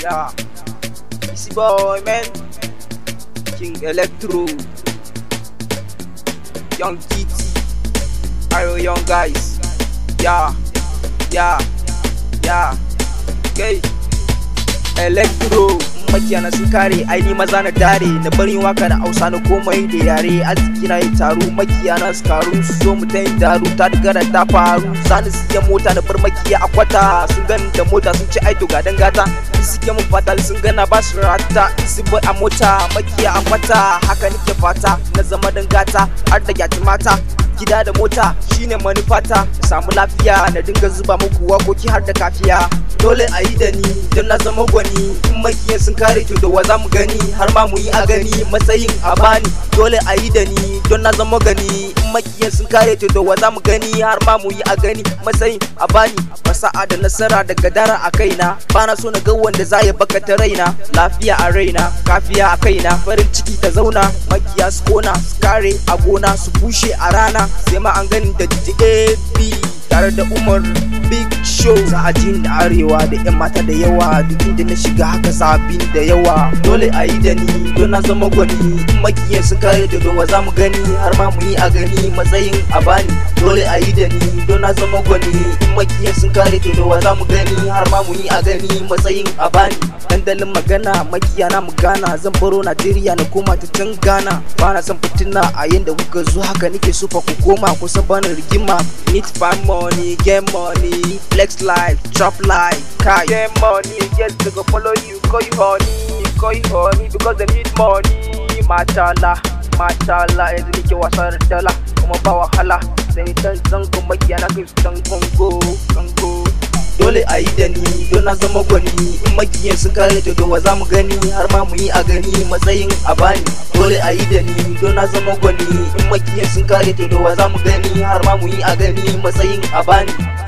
Yeah, Easy Boy, man. King Electro, Young GT, Ayo Young Guys. Yeah, okay. Electro, makiyana sun kare, aini maza na dare. Na bari waka da Hausa na komai da yare. Arziki na yi taro, makiyana su karu. Su zo mu ta yin daru, ta digara ta faru. Sani siya mota na bar makiya a kwata. Sun gani da mota sun ci aito ga dangata. Suke mun fatal sun gana ba su rata. Isi boy a mota, makiya a kwata. Haka nike fata, na zama dangata. Har da gyati mata, gida da mota shine manufata. Samu lafiya na dinga zuba muku wakoki har da kafiya. Dole a yi da ni don na zama gwani. In makiyan sun kare to da wa za mu gani, har ma mu yi a gani matsayin a bani. Dole a yi da ni don na zama gani. In makiyan sun kare to da wa za mu gani, har ma mu yi a gani matsayin a bani. Fasa'a da nasara da gadara a kaina, bana so na ga wanda za ya baka ta raina. Lafiya a raina, kafiya a kaina, farin ciki ta zauna. Makiya su kona, su kare a gona, su bushe a rana. Sai ma an gani da DJAB tare da Umar Big Show. Za a jin da arewa da yan mata da yawa, duk inda na shiga haka sabin da yawa. Dole a yi da ni don na zama gwani. In makiyan sun kare da wa za mu gani, har ma mu yi a gani matsayin a bani. Dole a yi da ni don na zama gwani. In makiyan sun kare da wa za mu gani, har ma mu yi a gani matsayin a bani. Dandalin magana makiya na mu gana, zan baro Najeriya na koma ta can Ghana. Bana son fitina a yanda kuka zo, haka nake so fa ku koma kusa bana rigima. Need find money, get money, flex life, trap life, kai. Get money, yes they go follow you, call you honey because they need money. Mashallah, yanzu nake wasa da dala kuma ba wahala. Sai dan zango makiya na kai dan Congo. Dole a yi da ni don na zama gwani. In makiyan sun kare to da wa za mu gani, har ma mu yi a gani matsayin a bani. Dole a yi da ni don na zama gwani. In makiyan sun kare to da wa za mu gani, har ma mu yi a gani matsayin a bani.